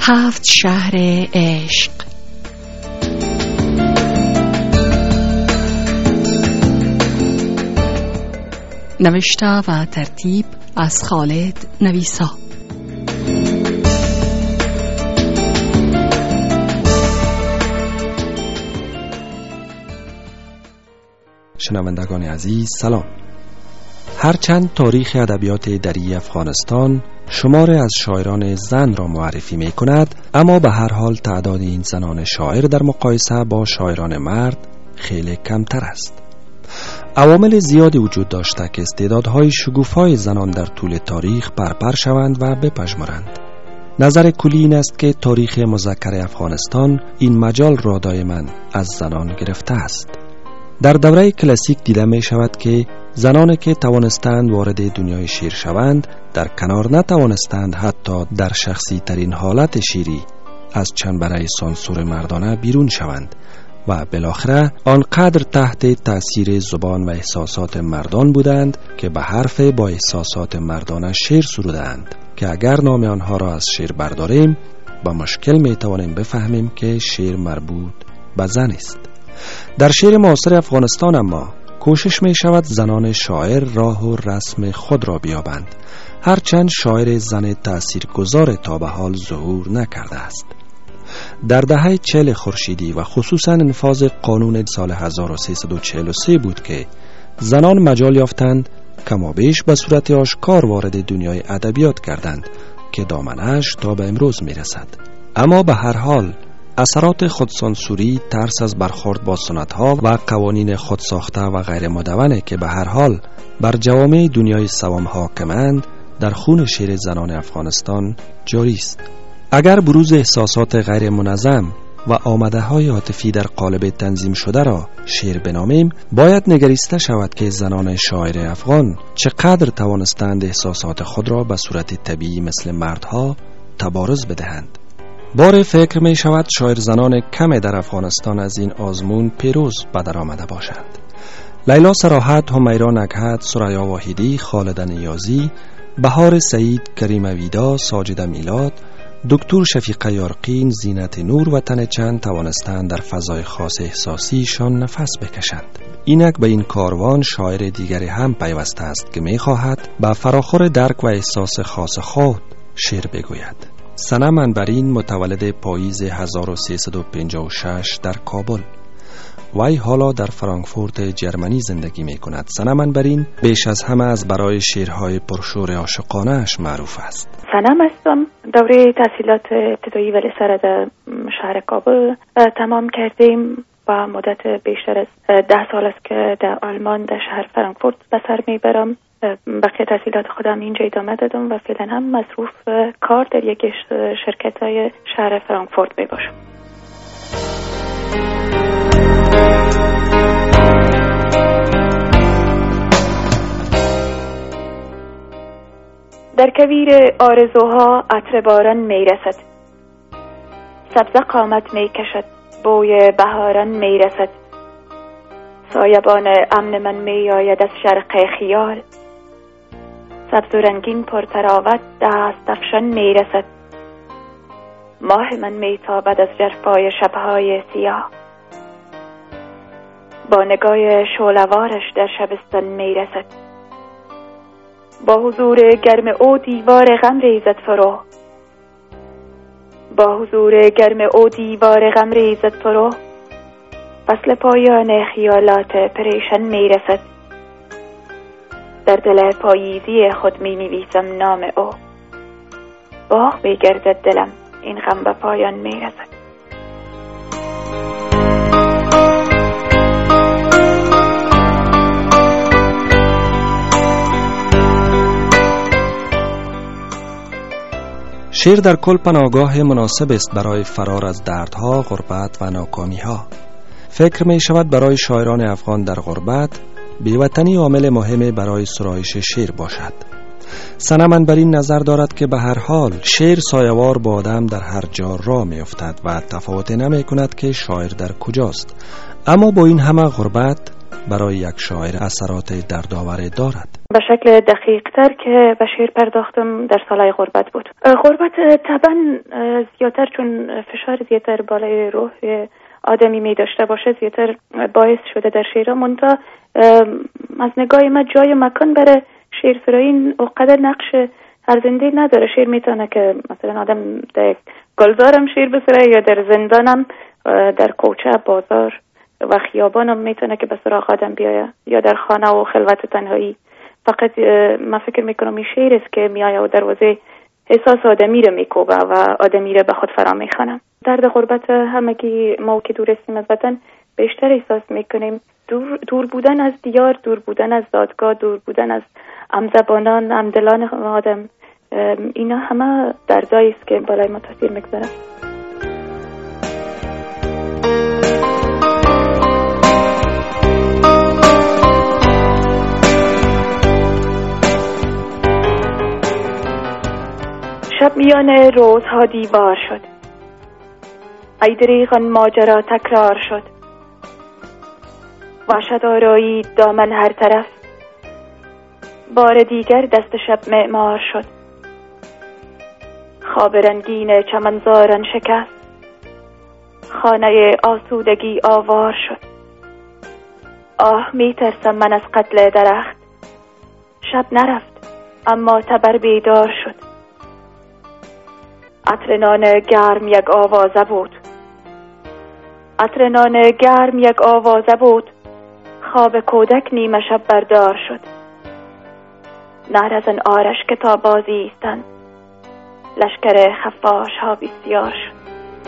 7 شهر عشق. نوشته و ترتیب از خالد نویسا. شنوندگان عزیز سلام. هرچند تاریخ ادبیات دری افغانستان شمار از شاعران زن را معرفی می کند، اما به هر حال تعداد این زنان شاعر در مقایسه با شاعران مرد خیلی کمتر است. عوامل زیادی وجود داشته که استعدادهای شگوفای زنان در طول تاریخ برپر شوند و بپژمرند. نظر کلی این است که تاریخ مذکر افغانستان این مجال را دائما از زنان گرفته است. در دوره کلاسیک دیده می شود که زنانی که توانستند وارد دنیای شعر شوند در کنار نتوانستند حتی در شخصی ترین حالت شعری از چنبره سانسور مردانه بیرون شوند و بالاخره آنقدر تحت تأثیر زبان و احساسات مردان بودند که به حرف با احساسات مردانه شعر سرودند که اگر نام آنها را از شعر برداریم با مشکل می توانیم بفهمیم که شعر مربوط به زن است. در شعر معاصر افغانستان اما کوشش می شود زنان شاعر راه و رسم خود را بیابند، هرچند شاعر زن تأثیرگذار تا به حال ظهور نکرده است. در دهه 40 خورشیدی و خصوصا انفاذ قانون سال 1343 بود که زنان مجال یافتند کمابیش به صورت آشکار وارد دنیای ادبیات کردند که دامنش تا به امروز می رسد. اما به هر حال اثرات خودسانسوری، ترس از برخورد با سنت‌ها و قوانین خودساخته و غیر مدونه که به هر حال بر جوامع دنیای سوام حاکمند در خون شعر زنان افغانستان جاری است. اگر بروز احساسات غیر منظم و آمده‌های عاطفی در قالب تنظیم شده را شعر بنامیم، باید نگریسته شود که زنان شاعر افغان چقدر توانستند احساسات خود را به صورت طبیعی مثل مردها تبارز بدهند. بار فکر می شود شاعر زنان کم در افغانستان از این آزمون پیروز به در آمده باشند. لیلا صراحت، همیرا نکهت، سریا واحدی، خالده نیازی، بهار سعید، کریم ویدا، ساجده میلاد، دکتر شفیقه یارقین، زینت نور و تن چند توانستند در فضای خاص احساسیشان نفس بکشند. اینک به این کاروان شاعر دیگری هم پیوسته است که می خواهد به فراخور درک و احساس خاص خود شعر بگوید. سنم انبرین متولد پاییز 1356 در کابل. وی حالا در فرانکفورت جرمنی زندگی می کند. سنم انبرین بیش از همه از برای شعرهای پرشور عاشقانه اش معروف است. سنم هستم. دوره تحصیلات ابتدایی و لیسه در شهر کابل تمام کردیم. با مدت بیشتر از 10 سال است که در آلمان در شهر فرانکفورت به سر میبرم. بقیه تحصیلات خودم اینجا ادامه دادم و فعلا هم مصروف کار در یک شرکت های شهر فرانکفورت می باشم. در کویر آرزوها عطر باران می رسد، سبزه قامت می کشد، بوی بهاران می رسد، سایبان امن من می آید از شرق خیال، سبز و رنگین پرتراوت دست افشان می رسد، ماه من می تابد از ژرفای شبهای سیاه، با نگاه شعله‌وارش در شبستان می رسد، با حضور گرم او دیوار غم ریزد فرو، با حضور گرم او دیوار غم ریزد فرو، فصل پایان خیالات پریشان می رسد، در دل پاییزی خود می نویسم نام او، باغ می گردد دلم این غم به پایان می رسد. شعر در کل پناهگاه مناسب است برای فرار از دردها، غربت و ناکامیها. فکر می شود برای شاعران افغان در غربت بی‌وطنی عامل مهم برای سرایش شعر باشد. سنم انبرین نظر دارد که به هر حال شعر سایه‌وار با آدم در هر جا راه می افتد و تفاوت نمی کند که شاعر در کجاست. اما با این همه غربت برای یک شاعر اثرات دردآور دارد. به شکل دقیق تر که به شعر پرداختم در سالهای غربت بود. غربت طبعا زیادتر چون فشار زیادتر بالای روح آدمی می داشته باشه زیادتر باعث شده در شعر منتها از نگاه من جای مکان برای شعر سرایی اونقدر نقش ارزنده نداره. شعر میتونه که مثلا آدم در گلزارم شعر بسره یا در زندانم، در کوچه بازار و خیابانم میتونه که به سراغ آدم بیایه یا در خانه و خلوت تنهایی. فقط من فکر میکنم این شعر است که میایه و دروازه احساس آدمی رو میکوبه و آدمی رو به خود فرا میخوانه. درد غربت همگی ما که دور هستیم از وطن بیشتر احساس میکنیم. دور بودن از دیار، دور بودن از دادگاه، دور بودن از همزبانان، همدلان آدم، اینا همه دردایی است که بالای ما تاثیر میگذاره. شب میان روزها دیوار شد، ای دریغ آن ماجرا تکرار شد. وحشت آرایی دامن هر طرف، بار دیگر دست شب معمار شد. خواب رنگین چمنزاران شکست، خانه آسودگی آوار شد. آه میترسم من از قتل درخت، شب نرفت اما تبر بیدار شد. عطر نان گرم یک آوازه بود، عطر نان گرم یک آوازه بود. خواب کودک نیمه شب بردار شد. نهر از آن آرش که تا بازی استند، لشکر خفاش ها بسیار شد.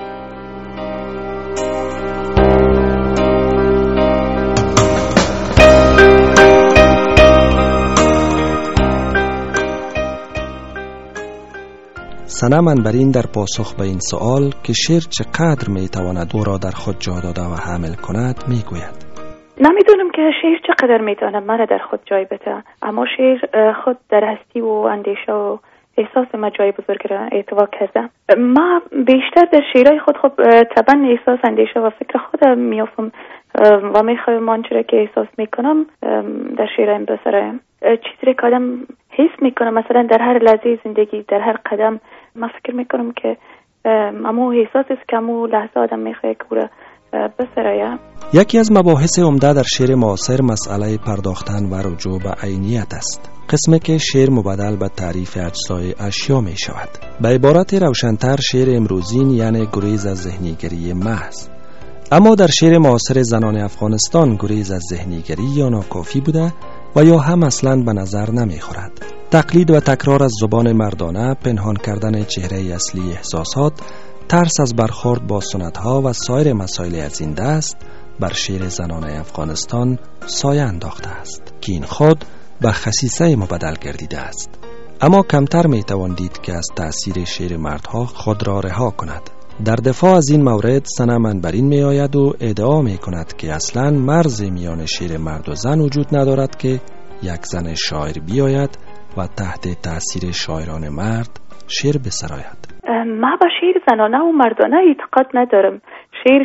ثنا منبرین در پاسخ به این سوال که شعر چقدر میتواند او را در خود جا داده و حامل کند میگوید: نمیدونم که شعر چقدر میتونه مرا در خود جای بده، اما شعر خود در هستی و اندیشه و احساس ما جای بزرگ را احتوا کرده. ما بیشتر در شعرهای خود طبعا احساس، اندیشه و فکر خودم میافم و میخوایم آنچه که احساس میکنم در شعرهایم بسرایم. چیزی که آدم حس میکنم مثلا در هر لحظه زندگی، در هر قدم، من فکر میکنم که امو احساس است که امو لحظه آدم میخواه که او را بسرایم. یکی از مباحث عمده در شعر معاصر مسئله پرداختن و رجوع به عینیت است. قسمی که شعر مبدل به تعریف اجزای اشیا می شود. به عبارت روشن‌تر شعر امروزین یعنی گریز از ذهنیگری محض. اما در شعر معاصر زنان افغانستان گریز از ذهنیگری یا ناکافی بوده و یا هم اصلاً به نظر نمی خورد. تقلید و تکرار از زبان مردانه، پنهان کردن چهره اصلی احساسات، ترس از برخورد با سنت‌ها و سایر مسائل از این دست بر شعر زنان افغانستان سایه انداخته است که این خود به خصیصه مبدل گردیده است. اما کمتر میتوان دید که از تأثیر شعر مردها خود را رها کند. در دفاع از این مورد ثنا منبرین می آید و ادعا می کند که اصلاً مرز میان شعر مرد و زن وجود ندارد که یک زن شاعر بیاید و تحت تأثیر شاعران مرد شعر بسراید. ما با شعر زنانه و مردانه اعتقاد ندارم. شعر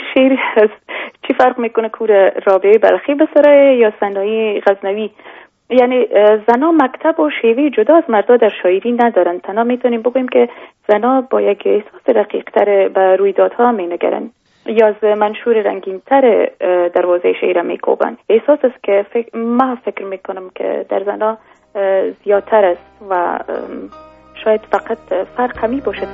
چی فرق میکنه که رابعه بلخی بسرایه یا ثنایی غزنوی؟ یعنی زنا مکتب و شیوه جدا از مردا در شاعری ندارن. تنها میتونیم بگوییم که زنا با یک احساس رقیق تر به رویدادها مینگرن یا از منشور رنگین تر دروازه شعر میکوبن. احساس است که من فکر میکنم که در زنا زیادتر است و شاید فقط فرق همی باشد.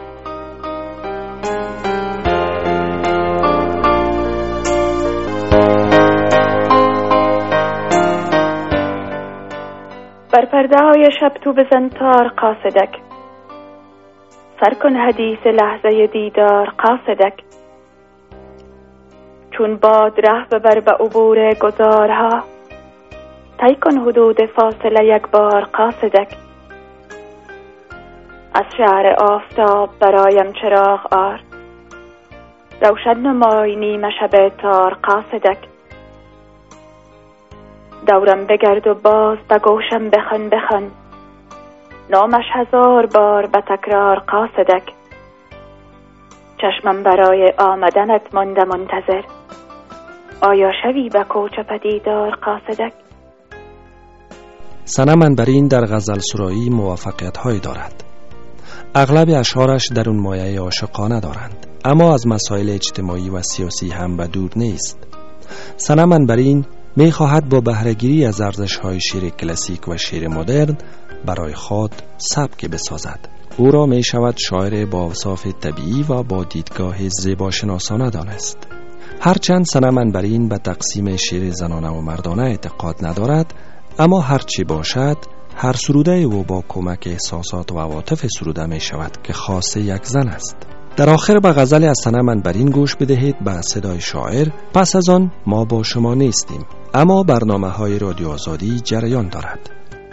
بر پرده های شب تو بزن تار قاصدک، سر کن حدیث لحظه دیدار قاصدک. چون باد ره ببر به عبور گذارها، طی کن حدود فاصله یک بار قاصدک. از شعر آفتاب برایم چراغ آر، روشن نمای نیمه شب تار قاصدک. دورم بگرد و باز به گوشم بخوان، نامش 1000 بار به تکرار قاصدک. چشمم برای آمدنت مانده منتظر، آیا شوی به کوچه پدیدار قاصدک. صنم عنبرین در غزل سرایی موفقیت هایی دارد. اغلب اشعارش در اون مایه عاشقانه دارند، اما از مسائل اجتماعی و سیاسی هم به دور نیست. صنم عنبرین می خواهد با بهره‌گیری از ارزش‌های شعر کلاسیک و شعر مدرن برای خود سبک بسازد. او را می شود شاعر با اوصاف طبیعی و با دیدگاه زیباشناسانه دانست. هرچند صنم عنبرین به تقسیم شعر زنانه و مردانه اعتقاد ندارد، اما هرچی باشد هر سروده او با کمک احساسات و عواطف سروده می شود که خاصه یک زن است. در آخر به غزل از صنم عنبرین گوش بدهید به صدای شاعر. پس از آن ما با شما نیستیم، اما برنامه‌های رادیو آزادی جریان دارد.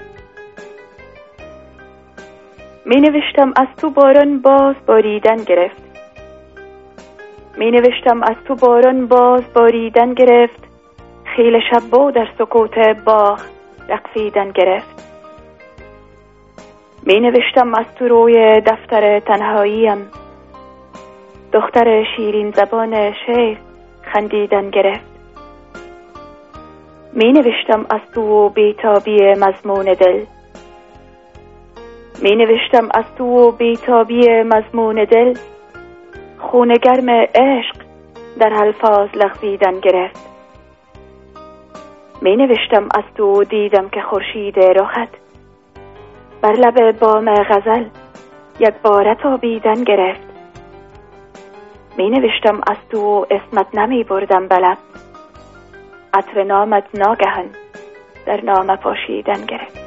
می نوشتم از تو باران باز باریدن گرفت. می نوشتم از تو باران باز باریدن گرفت. خیل شبو در سکوت باغ رقصیدن گرفت. می نوشتم از تو روی دفتر تنهاییم. دختر شیرین زبان شعر خندیدن گرفت. می نوشتم از تو بیتابی مضمون دل. می نوشتم از تو بیتابی مضمون دل. خون گرم عشق در الفاظ لغزیدن گرفت. می نوشتم از تو دیدم که خورشید رخت بر لب بام غزل یک باره تابیدن گرفت. می نوشتم از تو اسمت نمی بردم به لب. عطر نامت ناگهان در نامه پاشیدن گرفت.